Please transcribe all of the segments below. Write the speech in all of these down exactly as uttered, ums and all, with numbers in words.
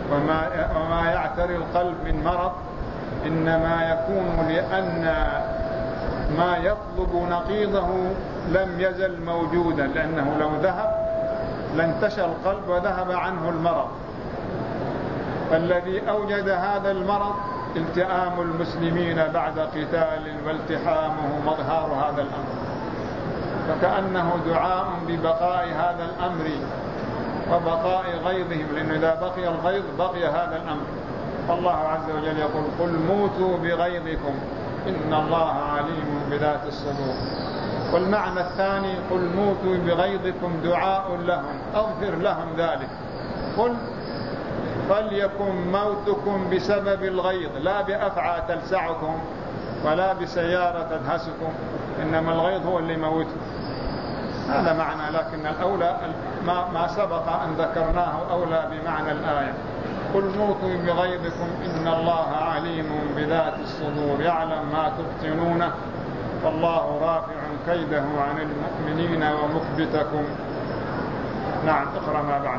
وما, وما يعتري القلب من مرض إنما يكون لأن ما يطلب نقيضه لم يزل موجودا، لأنه لو ذهب لانتشى القلب وذهب عنه المرض. فالذي أوجد هذا المرض التئام المسلمين بعد قتال والتحامه مظهر هذا الأمر، فكأنه دعاء ببقاء هذا الأمر وبقاء غيظهم، لأن إذا بقي الغيظ بقي هذا الأمر. فالله عز وجل يقول قل موتوا بغيظكم إن الله عليم بذات الصدور. والمعنى الثاني قل موتوا بغيظكم دعاء لهم أغفر لهم ذلك. قل فليكن موتكم بسبب الغيظ لا بأفعى تلسعكم ولا بسيارة تدهسكم، إنما الغيظ هو اللي يموتكم. هذا معنى، لكن الأولى ما, ما سبق أن ذكرناه أولى بمعنى الآية. قل موتوا بغيظكم إن الله عليم بذات الصدور يعلم ما تبطنونه فالله رافع كيده عن المؤمنين ومثبتكم. نعم، اقرأ ما بعده.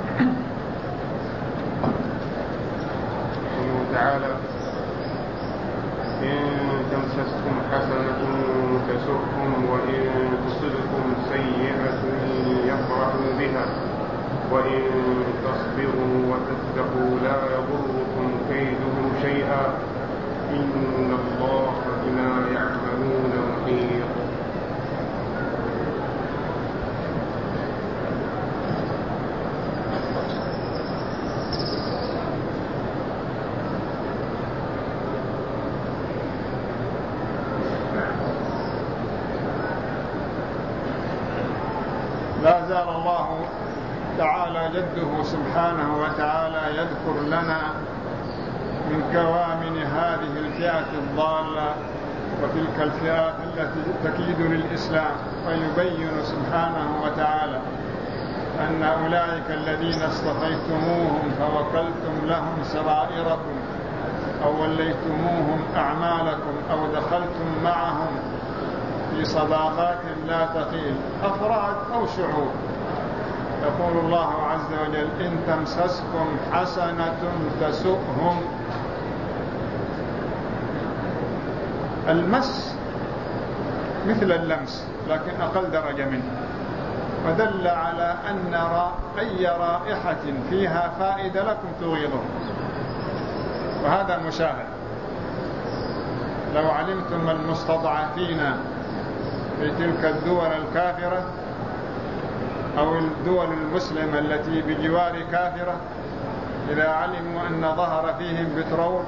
قوله تعالى إن تمسسكم حسنة تسؤهم وإن تصبكم سيئة يفرحوا بها وإن تصبروا وتتقوا لا يضركم كيدهم شيئا إن الله بما يعملون محيط. لا زال الله تعالى جده سبحانه وتعالى يذكر لنا من كوامن هذه الفئة الضالة وتلك الفئات التي تكيد للإسلام، ويبين سبحانه وتعالى أن أولئك الذين اصطفيتموهم فوكلتم لهم سرائركم أو وليتموهم أعمالكم أو دخلتم معهم في صداقات لا تقيل أفراد أو شعوب. يقول الله عز وجل إن تمسسكم حسنة تسؤهم. المس مثل اللمس لكن أقل درجة منه، ودل على أن أي رائحة فيها فائدة لكم تغيظهم، وهذا مشاهد. لو علمتم المستضعفين في تلك الدول الكافرة أو الدول المسلمة التي بجوار كافرة إذا علموا أن ظهر فيهم بترول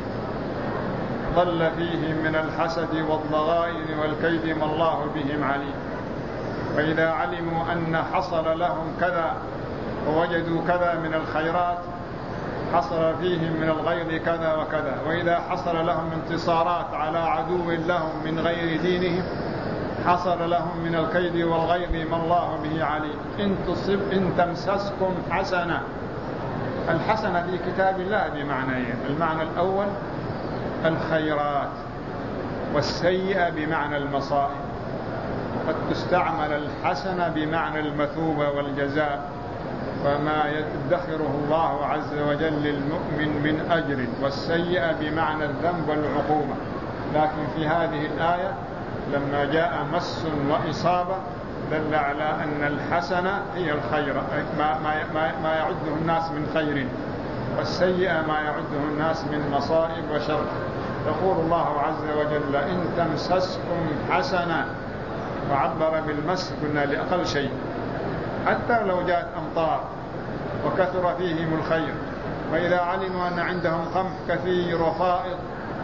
ضل فيهم من الحسد والضغائن والكيد ما الله بهم عليم. وإذا علموا أن حصل لهم كذا ووجدوا كذا من الخيرات حصل فيهم من الغيظ كذا وكذا. وإذا حصل لهم انتصارات على عدو لهم من غير دينهم حصل لهم من الكيد والغيظ ما الله به عليم. إن تصب إن تمسسكم حسنة، الحسنة في كتاب الله بمعنيين: المعنى الأول الخيرات، والسيئة بمعنى المصائب. قد تستعمل الحسنة بمعنى المثوبة والجزاء وما يدخره الله عز وجل للمؤمن من أجر، والسيئة بمعنى الذنب والعقوبة. لكن في هذه الآية لما جاء مس وإصابة دل على أن الحسنة هي الخير، ما, ما, ما يعده الناس من خير، والسيئة ما يعده الناس من مصائب وشر. يقول الله عز وجل إن تمسسكم حسنة، وعبر بالمس قلنا لأقل شيء، حتى لو جاءت أمطار وكثر فيهم الخير، وإذا علموا أن عندهم قمح كثير وفائض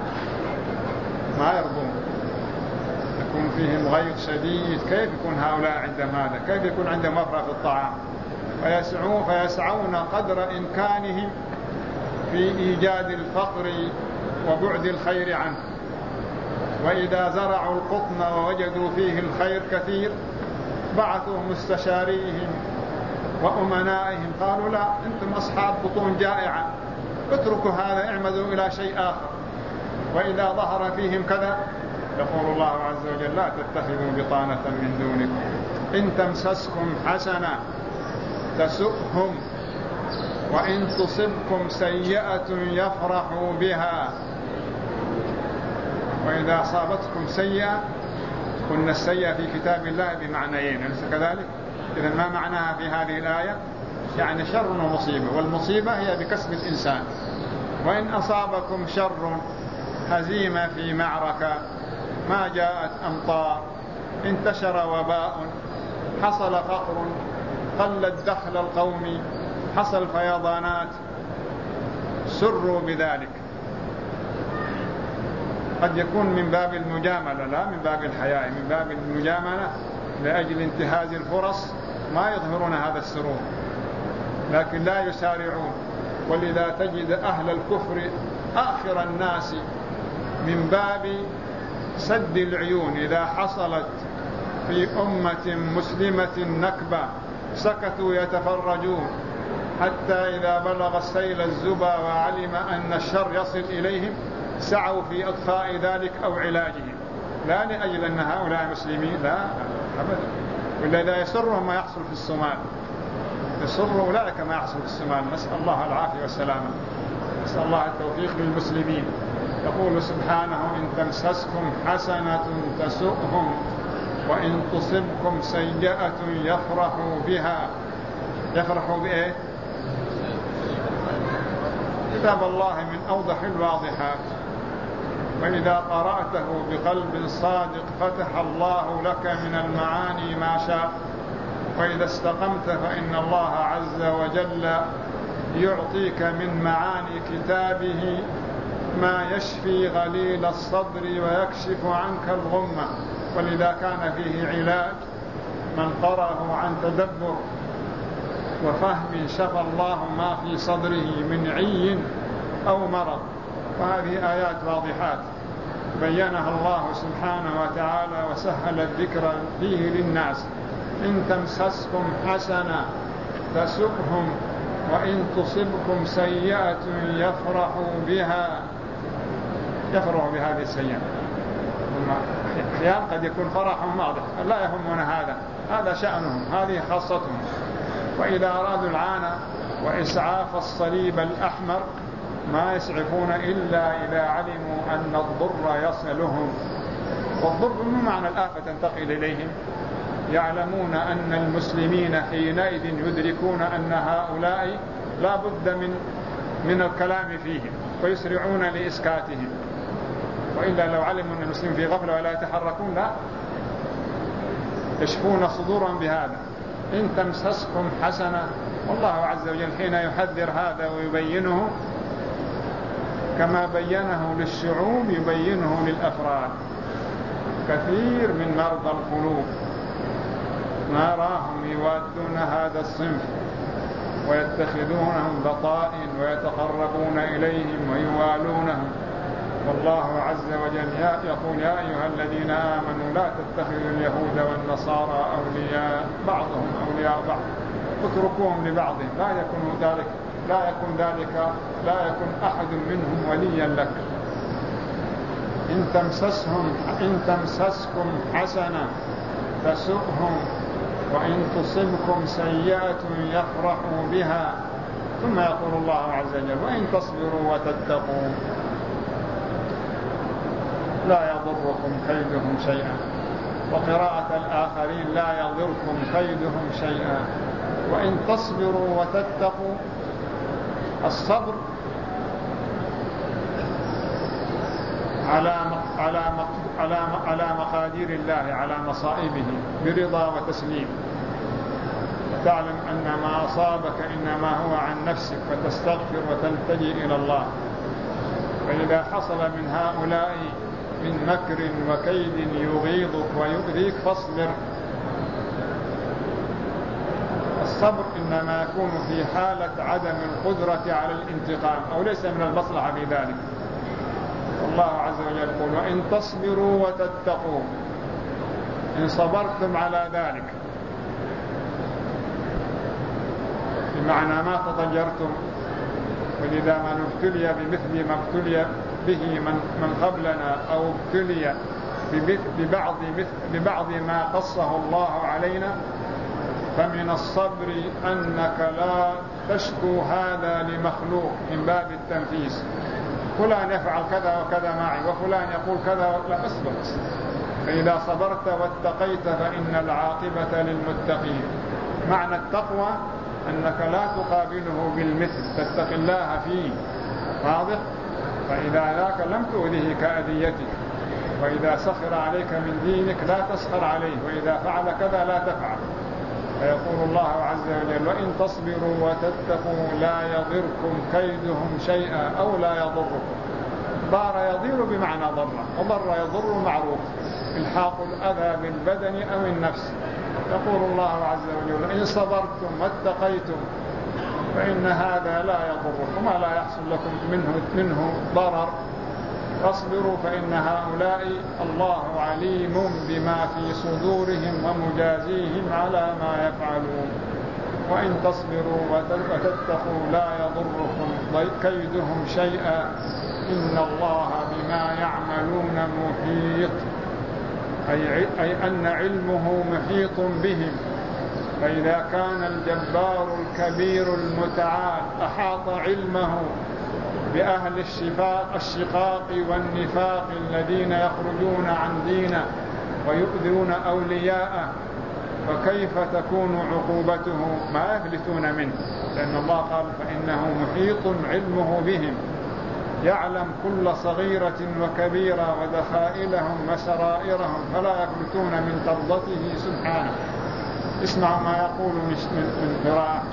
ما يرضون، يكون فيهم غيظ شديد. كيف يكون هؤلاء عندهم هذا؟ كيف يكون عندهم مفرغ في الطعام؟ فيسعون, فيسعون قدر إمكانهم في إيجاد الفقر وبعد الخير عنه. وإذا زرعوا القطن ووجدوا فيه الخير كثير بعثوا مستشاريهم وأمنائهم قالوا لا، أنتم أصحاب بطون جائعة، اتركوا هذا، اعمدوا إلى شيء آخر. وإذا ظهر فيهم كذا يقول الله عز وجل لا تتخذوا بطانة من دونكم إن تمسسكم حسنة تسؤهم. وإن تصبكم سيئة يفرحوا بها. وإذا أصابتكم سيئة، قلنا السيئة في كتاب الله بمعنيين، أليس كذلك؟ إذن ما معناها في هذه الآية؟ يعني شر ومصيبة، والمصيبة هي بكسب الإنسان. وإن أصابكم شر، هزيمة في معركة، ما جاءت أمطار، انتشر وباء، حصل فقر، قل الدخل القومي، حصل فيضانات، سروا بذلك. قد يكون من باب المجاملة لا من باب الحياء، من باب المجاملة لأجل انتهاز الفرص ما يظهرون هذا السرور، لكن لا يسارعون. ولذا تجد أهل الكفر آخر الناس من باب سد العيون. إذا حصلت في أمة مسلمة نكبة سكتوا يتفرجون، حتى إذا بلغ السيل الزبا وعلم أن الشر يصل إليهم سعوا في إطفاء ذلك أو علاجه، لا لأجل أن هؤلاء مسلمين، لا أبدا. ولذا يسرهم ما يحصل في الصومال، يسر أولئك ما يحصل في الصومال. نسأل الله العافية والسلامة، نسأل الله التوفيق للمسلمين. يقول سبحانه: إن تمسسكم حسنة تسؤهم وإن تصبكم سيئة يفرحوا بها. يفرحوا بإيه؟ كتاب الله من أوضح الواضحات، وإذا قرأته بقلب صادق فتح الله لك من المعاني ما شاء. وإذا استقمت فإن الله عز وجل يعطيك من معاني كتابه ما يشفي غليل الصدر ويكشف عنك الغمة. ولذا كان فيه علاج من قرأه عن تدبر وفهم شفى الله ما في صدره من عي أو مرض. وهذه آيات واضحات بينها الله سبحانه وتعالى وسهل الذكر فيه للناس. إن تمسسكم حسنة تسؤهم وإن تصبكم سيئة يفرحوا بها. يفرحوا بهذه السيئة. أحيانا قد يكون فرحهم واضح، لا يهمون هذا، هذا شأنهم، هذه خاصتهم. وإذا أرادوا العانة وإسعاف الصليب الأحمر ما يسعفون إلا إذا علموا أن الضر يصلهم. والضر من معنى الآفة تنتقل إليهم. يعلمون أن المسلمين حينئذ يدركون أن هؤلاء لا بد من من الكلام فيهم ويسرعون لإسكاتهم. وإلا لو علموا أن المسلمين في غفلة ولا يتحركون لا يشفون صدورهم بهذا. إن تمسسكم حسنة، والله عز وجل حين يحذر هذا ويبينه كما بينه للشعوب يبينه للأفراد. كثير من مرضى القلوب نراهم يوادون هذا الصنف ويتخذونهم بطائن ويتقربون إليهم ويوالونهم. والله عز وجل يقول: يا أيها الذين آمنوا لا تتخذوا اليهود والنصارى أولياء بعضهم أولياء بعض اتركوهم لبعضهم لا يكون ذلك لا يكون ذلك لا يكون أحد منهم وليا لك. إن تمسسهم إن تمسسكم حسنة تسؤهم وإن تصبكم سيئة يفرحوا بها. ثم يقول الله عز وجل: وإن تصبروا وتتقوا لا يضركم كيدهم شيئا. وقراءة الآخرين: لا يضركم كيدهم شيئا. وإن تصبروا وتتقوا. الصبر على على على على مقادير الله، على مصائبه برضا وتسليم. تعلم أن ما أصابك إنما هو عن نفسك، فتستغفر وتلتجئ إلى الله. فإذا حصل من هؤلاء من مكر وكيد يغيظك ويؤذيك فاصبر. الصبر إنما يكون في حالة عدم القدرة على الانتقام أو ليس من المصلحة في ذلك. والله عز وجل يقول: وإن تصبروا وتتقوا. إن صبرتم على ذلك بمعنى ما تضجرتم. ولذا من ابتلي بمثل ما ابتلي به من, من قبلنا أو ابتلي ببعض, ببعض ما قصه الله علينا فمن الصبر أنك لا تشكو هذا لمخلوق من باب التنفيس، فلان يفعل كذا وكذا معي وفلان يقول كذا، لا أصبر. فإذا صبرت واتقيت فإن العاقبة للمتقين. معنى التقوى أنك لا تقابله بالمثل، تتقي الله فيه، واضح؟ فإذا ذاك لم تؤذيه كأذيتك، وإذا سخر عليك من دينك لا تسخر عليه، وإذا فعل كذا لا تفعل. فيقول الله عز وجل: وإن تصبروا وتتقوا لا يضركم كيدهم شيئا أو لا يضركم. ضار يضير بمعنى ضر، وضر يضر معروف، الحاق الأذى بالبدن أو النفس. يقول الله عز وجل: إن صبرتم واتقيتم فإن هذا لا يضركم ولا يحصل لكم منه, منه ضرر. فاصبروا فإن هؤلاء الله عليم بما في صدورهم ومجازيهم على ما يفعلون. وإن تصبروا وتتقوا لا يضركم كيدهم شيئا إن الله بما يعملون محيط، أي, أي أن علمه محيط بهم. فإذا كان الجبار الكبير المتعال أحاط علمه بأهل الشفاق الشقاق والنفاق الذين يخرجون عن دينه ويؤذون أولياءه، فكيف تكون عقوبته؟ ما يفلتون منه، لأن الله قال: فإنه محيط علمه بهم، يعلم كل صغيرة وكبيرة ودخائلهم وسرائرهم، فلا يفلتون من ترضته سبحانه. اسمعوا ما يقول من قراءة.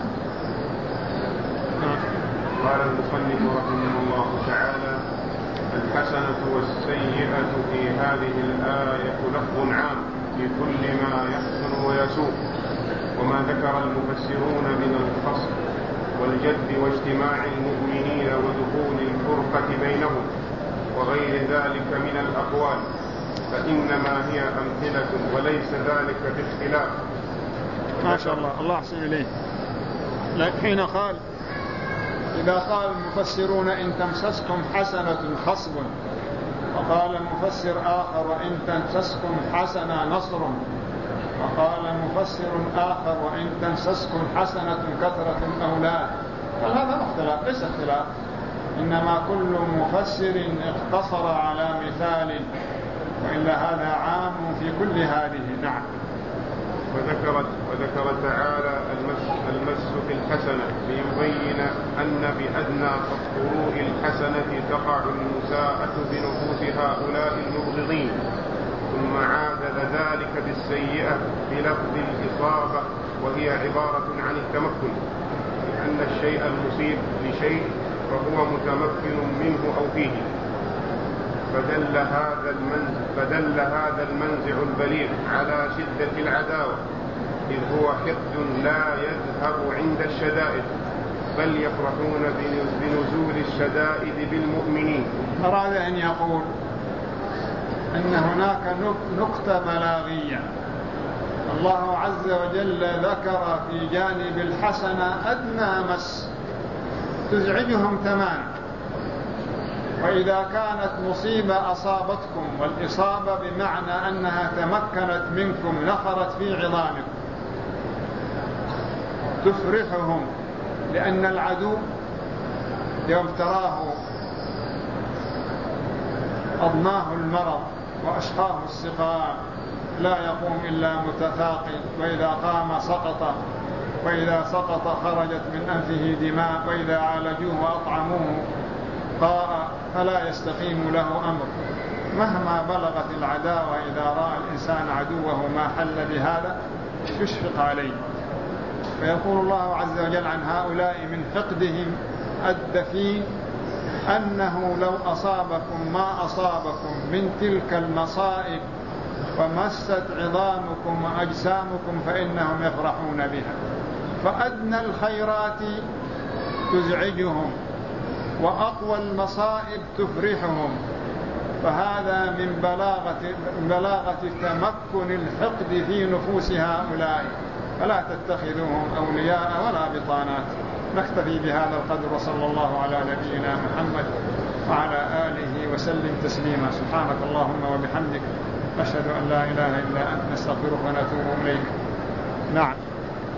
قال المصنف رحمه الله تعالى: الحسنة والسيئة في هذه الآية لفظ عام لكل ما يحسن ويسوء. وما ذكر المفسرون من الفصل والجد واجتماع المؤمنين ودخول الفرقة بينهم وغير ذلك من الأقوال فإنما هي أمثلة وليس ذلك باختلاف. ما شاء الله، الله أحسن إليه. حين قال إذا قال المفسرون: إن تمسسكم حسنة خصب، وقال المفسر آخر: وإن تمسسكم حسنة نصر، وقال مفسر آخر: وإن تمسسكم حسنة كثرة أولاد. فهذا اختلاف، ليس اختلاف، إنما كل مفسر اقتصر على مثال، وإلا هذا عام في كل هذه. نعم. وذكر, وذكر تعالى المس, المس في الحسنة ليبين أن بأدنى فروع الحسنة تقع المساءة بنفوس هؤلاء المبغضين، ثم عادل ذلك بالسيئة بلفظ الإصابة، وهي عبارة عن التمكن، لأن الشيء المصيب لشيء فهو متمكن منه أو فيه. فدل هذا المنزع, فدل هذا المنزع البليغ على شدة العداوة، إذ هو حقد لا يذهب عند الشدائد، بل يفرحون بنزول الشدائد بالمؤمنين. أراد أن يقول أن هناك نقطة بلاغية. الله عز وجل ذكر في جانب الحسنة أدنى مس تزعجهم تماما، وإذا كانت مصيبة أصابتكم، والإصابة بمعنى أنها تمكنت منكم نخرت في عظامكم، تفرحهم، لأن العدو يوم تراه أضناه المرض وأشقاه السقام لا يقوم إلا متثاقل، وإذا قام سقط، وإذا سقط خرجت من أنفه دماء، وإذا عالجوه وأطعموه قاء، فلا يستقيم له أمر. مهما بلغت العداوة إذا رأى الإنسان عدوه ما حل بهذا يشفق عليه. فيقول الله عز وجل عن هؤلاء من حقدهم الدفين أنه لو أصابكم ما أصابكم من تلك المصائب ومست عظامكم وأجسامكم فإنهم يفرحون بها. فأدنى الخيرات تزعجهم، وأقوى المصائب تفرحهم. فهذا من بلاغة, بلاغة تمكن الحقد في نفوس هؤلاء، فلا تتخذوهم أولياء ولا بطانات. نكتفي بهذا القدر، وصلى الله على نبينا محمد وعلى آله وسلم تسليما. سبحانك اللهم وبحمدك، نشهد أن لا إله إلا أنت، نستغفرك ونتوب إليك. نعم.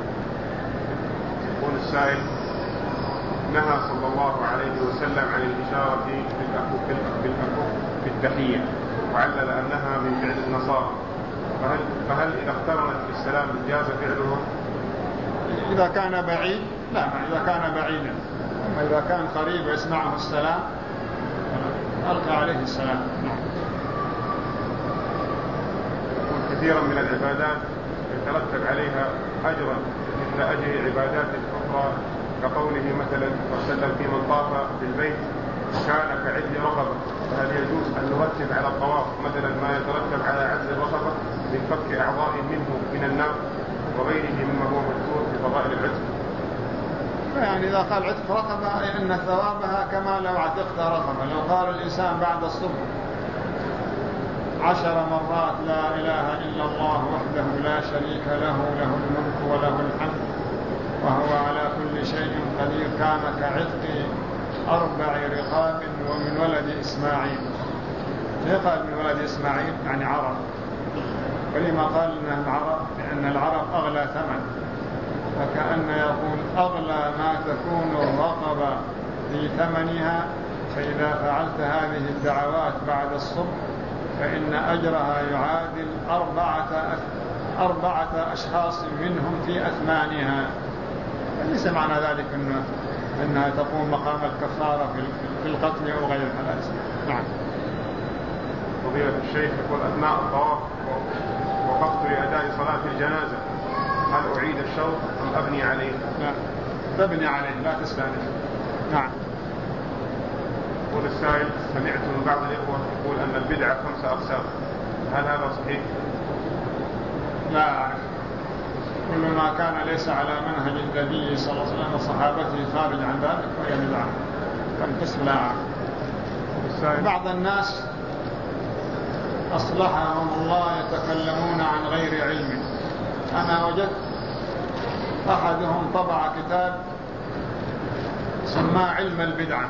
السائل: نهى صلى الله عليه وسلم عن الإشارة بالأكف في التحية، وعلل أنها من فعل النصارى، فهل, فهل إذا اقترنت بالسلام جاز فعله؟ إذا كان بعيد لا، إذا كان بعيدا. أما إذا كان قريب ويسمعه السلام ألقى عليه السلام. كثيرا من العبادات يترتب عليها أجرا مثل أجر عبادات أخرى، كقوله مثلا وسلم في من طاف بالبيت كان كعدل رقبة، فهل يجوز أن نرتب على الطواف مثلا ما يترتب على عدل الرقبة من فك أعضاء منه من النار وغيره مما هو مذكور في فضائل العتق؟ يعني إذا قال عتق رقبة إن ثوابها كما لو عتقت رقبة. لو قال الإنسان بعد الصبح عشر مرات لا إله إلا الله وحده لا شريك له له الملك وله الحمد وهو على كل شيء قدير كان كعتق أربع رقاب ومن ولد إسماعيل. ليه قال من ولد إسماعيل؟ يعني عرب. ولما قال إنهم عرب؟ لأن العرب أغلى ثمن، فكأن يقول أغلى ما تكون الرقبة في ثمنها، فإذا فعلت هذه الدعوات بعد الصبح فإن أجرها يعادل أربعة, أربعة أشخاص منهم في أثمانها. ليس معنى ذلك إنه أنها تقوم مقام الكفارة في القتل أو غير هذا. نعم. فضيلة الشيخ يقول: أثناء الطواف وقفت لأداء صلاة الجنازة، هل أعيد الشوط أم أبني عليه؟ لا، تبني عليه لا تستأنف. نعم. يقول السائل: سمعت من بعض الإخوة يقول أن البدعة خمسة أقسام، هل هذا صحيح؟ لا أعرف. كل ما كان ليس على منهج النبي صلى الله عليه وسلم وصحابته خارج عن ذلك فهي بدعة. فالقسم لا أعرف. بعض الناس أصلحهم الله يتكلمون عن غير علم. أنا وجدت أحدهم طبع كتاب سماه علم البدعة،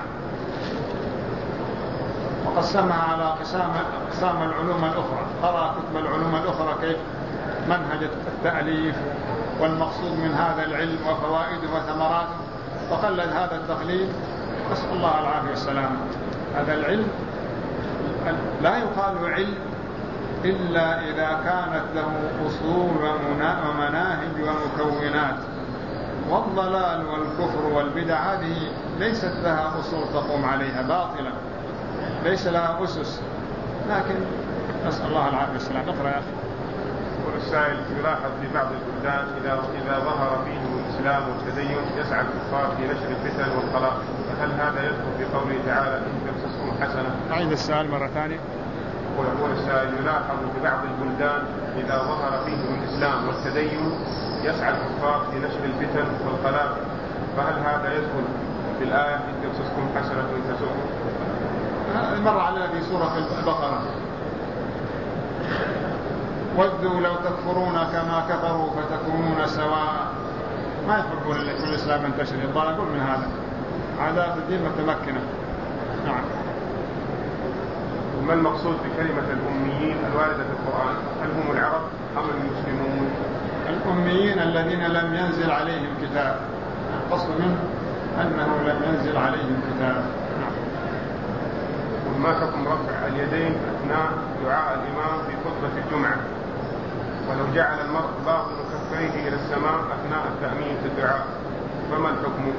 وقسمها على قسام أقسام العلوم الأخرى. قرأ كتب العلوم الأخرى كيف منهج التأليف والمقصود من هذا العلم وفوائده وثمراته، فقلد هذا التقليد. نسأل الله العافية والسلامة. هذا العلم لا يقال علم إلا إذا كانت له أصول ومناهج ومكونات. والضلال والكفر والبدع هذه ليست لها أصول تقوم عليها، باطلة ليس لها أسس. لكن نسأل الله العافية والسلامة. اقرأ يا أخي. والسائل: يلاحظ في بعض البلدان إذا إذا ظهر فيهم الإسلام والتدين يسعى الكفار في نشر الفتن والخلاف، فهل هذا يدخل في قوله تعالى إن تمسسكم حسنة؟ أعيد السؤال مرة ثانية. ويقول السائل: يلاحظ في بعض البلدان إذا ظهر فيهم الإسلام والتدين يسعى الكفار في نشر الفتن والخلاف، فهل هذا يدخل في الآية إن تمسسكم حسنة تسؤكم؟ مر علينا في سورة البقرة: ودوا لو تكفرون كما كفروا فتكونون سواء. ما يحبون الإسلام ينتشر، يطالبون من هذا. عادات الدين متمكنة. نعم. وما المقصود بكلمة الأميين الواردة في القرآن؟ هل هم العرب أم المسلمون؟ الأميين الذين لم ينزل عليهم كتاب. القصد منه أنه لم ينزل عليهم كتاب. نعم. وما حكم رفع اليدين أثناء دعاء الإمام في خطبة الجمعة، ولو جعل المرء باطن كفيه إلى السماء أثناء التأمين في الدعاء فما الحكم؟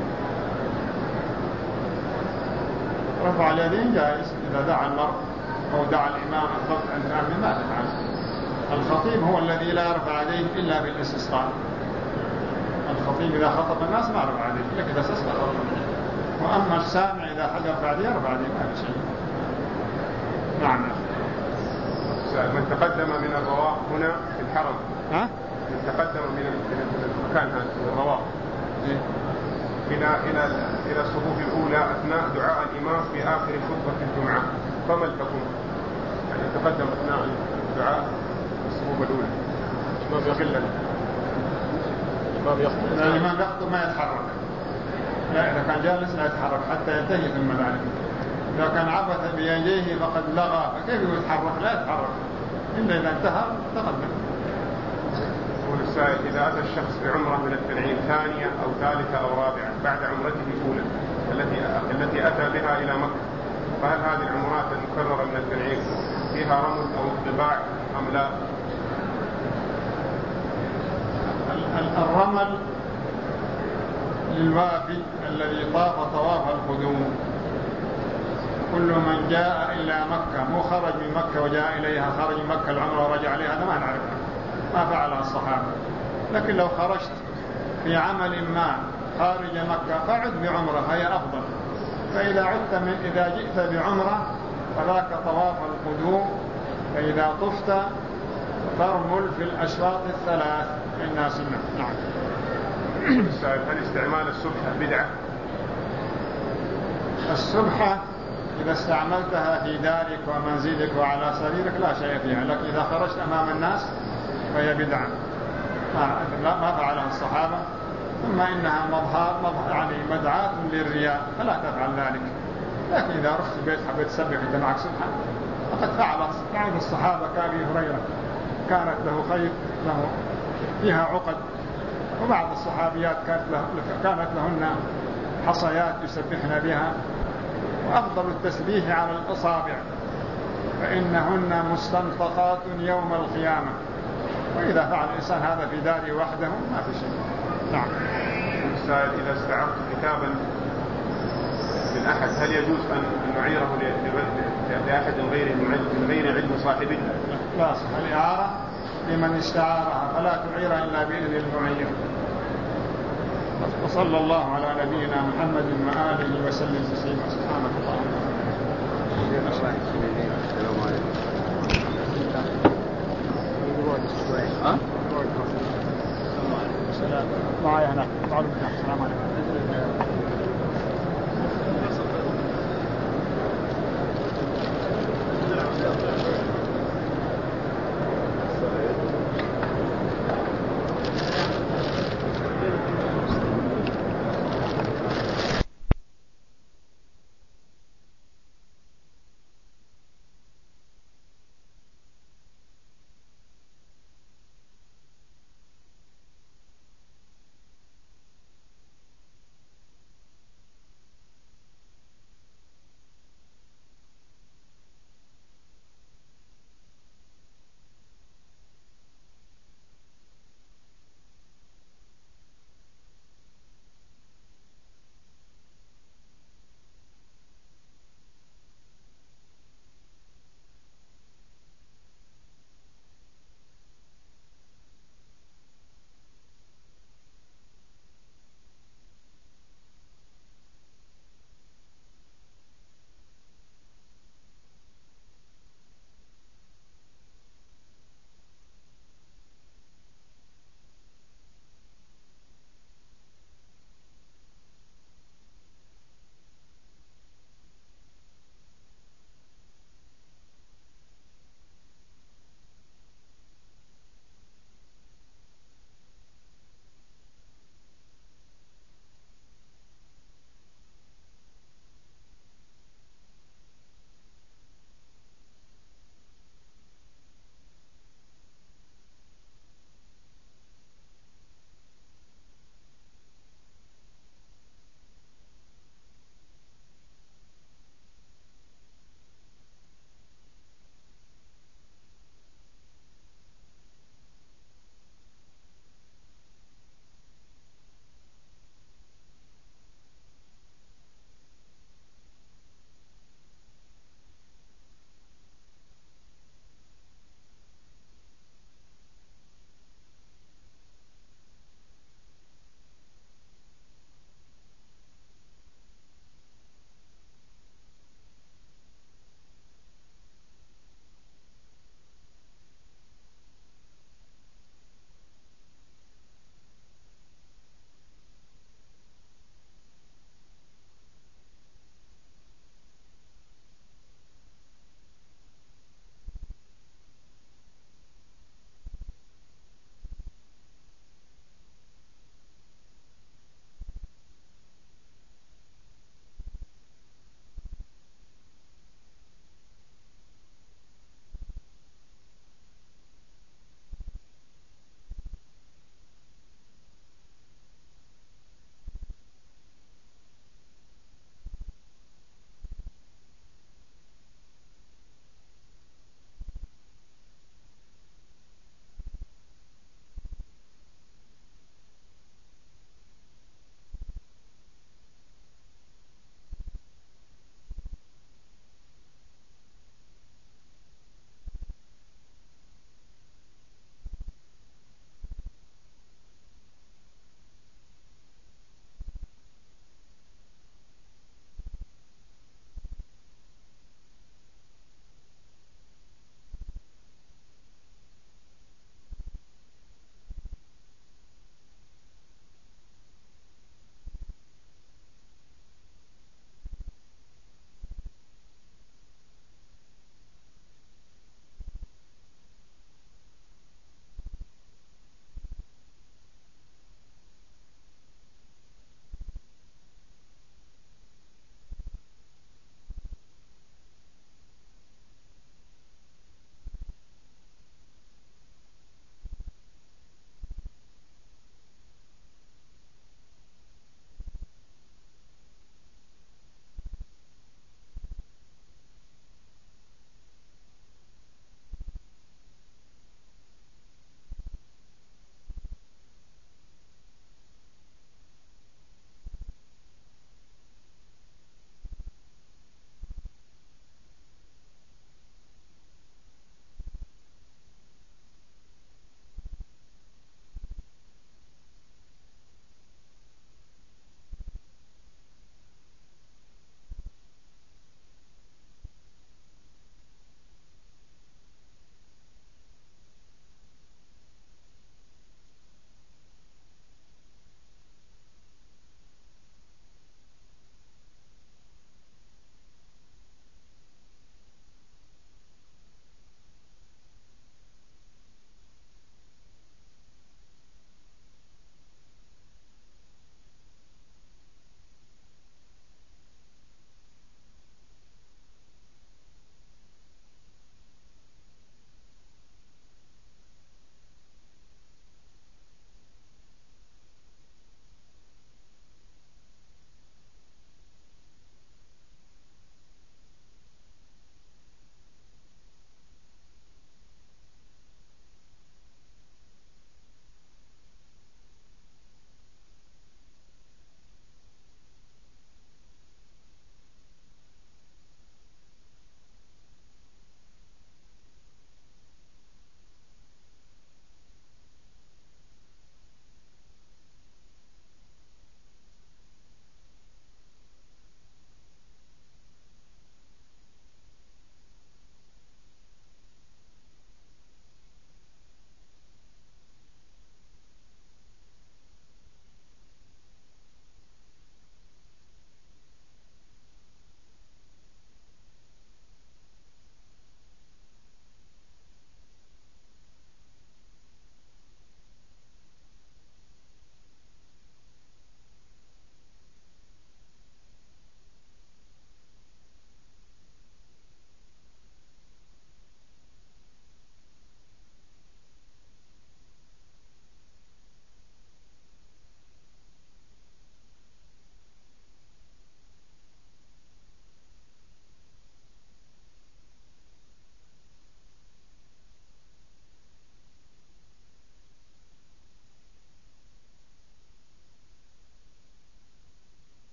رفع اليدين جائز إذا دعا المرء أو دعا الإمام الضبط أن تأمين ما تفعل. الخطيب هو الذي لا يرفع يديه إلا بالاستسقاء. الخطيب إذا خطب الناس ما رفع يديه إلا كذا استسقى. وأما السامع إذا حد يرفع يديه يرفع يديه ما في شيء. نعم. من تقدم من الرواق هنا في الحرم، ها؟ من تقدم من المكان هذا من الرواق إيه؟ إلى إلى إلى الصفوف الأولى أثناء دعاء الإمام في آخر خطبة الجمعة، فما الحكم؟ يعني تقدم أثناء الدعاء الصفوف الأولى ما بيقل ما بيخطب الإمام يخطب ما يتحرك. لا، إذا كان جالس لا يتحرك حتى ينتهي ثم ذلك. إذا كان عبث بيديه فقد لغى، فكيف يتحرك؟ لا يتحرك إلا إذا انتهى تقدم. يقول السائل: إذا أتى الشخص بعمرة من التنعيم ثانية أو ثالثة أو رابعة بعد عمرته الأولى التي التي أتى بها إلى مكة، فهل هذه العمرات المكررة من التنعيم فيها رمل أو اطباع أم لا؟ الرمل للوافي الذي طاف طواف القدوم. كل من جاء إلى مكة مو خرج من مكة وجاء إليها، خرج من مكة العمرة ورجع إليها، هذا ما نعرفها، ما فعلها الصحابة. لكن لو خرجت في عمل ما خارج مكة فعد بعمرة هي أفضل. فإذا عدت من إذا جئت بعمرة فذاك طواف القدوم، فإذا طفت ترمل في الأشواط الثلاث إنها سنة. نعم. السائل: هل استعمال السبحة بدعة؟ السبحة إذا استعملتها في دارك ومنزلك وعلى سريرك لا شيء فيها، لكن إذا خرجت أمام الناس فهي بدعة ما, ما فعلها الصحابة. ثم إنها مظهر مظهر يعني مدعاة للرياء فلا تفعل ذلك. لكن إذا رحت بيت حبيت تسبح أنت معك سبحة فقد فعل بعض الصحابة كأبي هريرة كانت له خير له فيها عقد، وبعض الصحابيات كانت, له كانت لهن حصيات يسبحن بها. وأفضل التسبيح على الأصابع فإنهن مستنطقات يوم القيامة. وإذا فعل الإنسان هذا في داره وحده ما في شيء. نعم. السائل: إذا استعرت كتابا من أحد هل يجوز أن نعيره لأحد غير من غير علم صاحبه؟ لا صح الإعارة لمن استعارها، فلا تعيرها إلا بإذن المعير. وصلى الله على نبينا محمد وآله وسلم تسليما. سبحانك اللهم وبحمدك. معايا هناك. السلام عليكم.